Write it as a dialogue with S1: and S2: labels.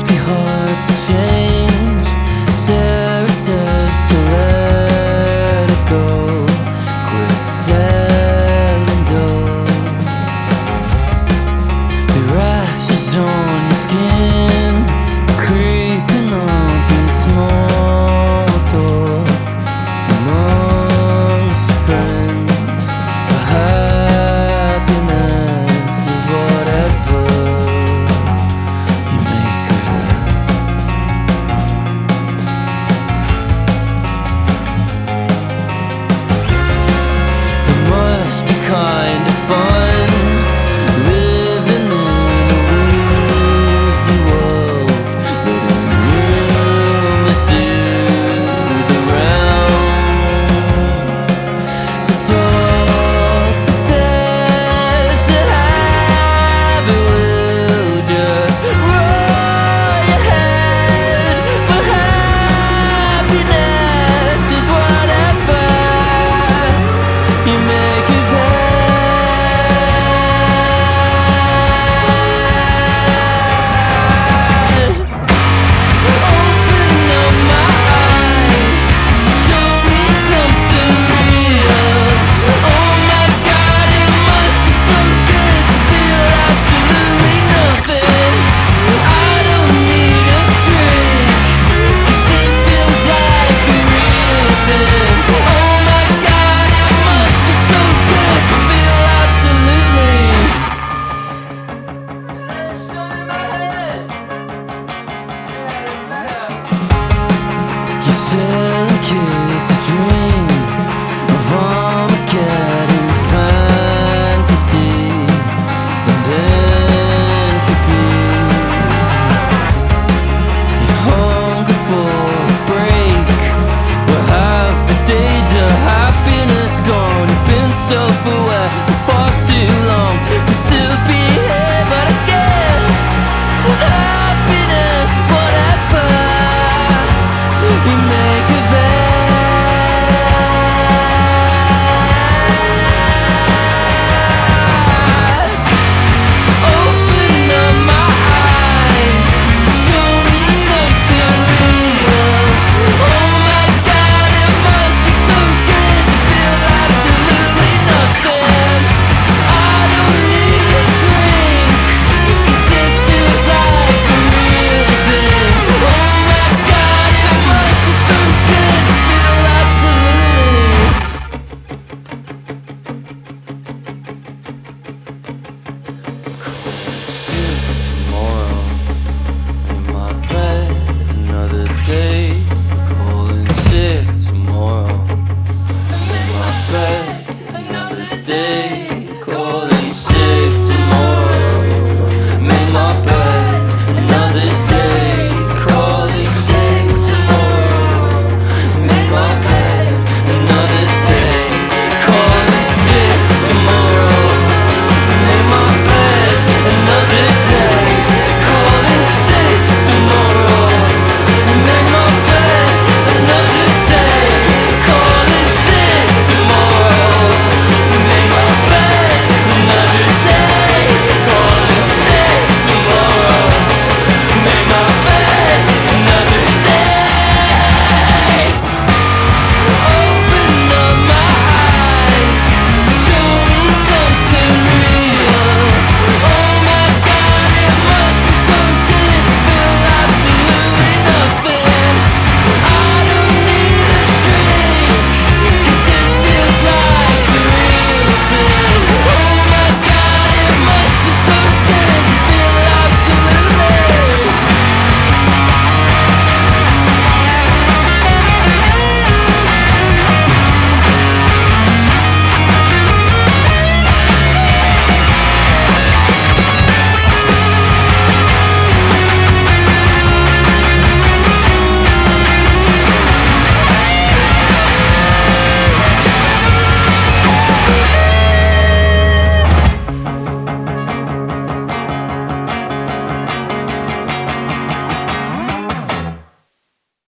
S1: must be hard to change. Sarah says to let it go. Quit selling dope. The rashes on your skin creeping up in small talk amongst your friends. But happiness is whatever you make of it. It must be kind of fun living in a woozy world, letting rumors do the rounds. The doctor says a habit will just roll your head, but happiness is whatever you make of it. Open up my eyes, show me something real. Oh my God, it must be so good to feel absolutely nothing. I don't need a shrink, 'cause this feels like the real thing. Oh my God, it must be so good to feel absolutely. There's something in my head. Yeah, it's better. You're selling kids a dream.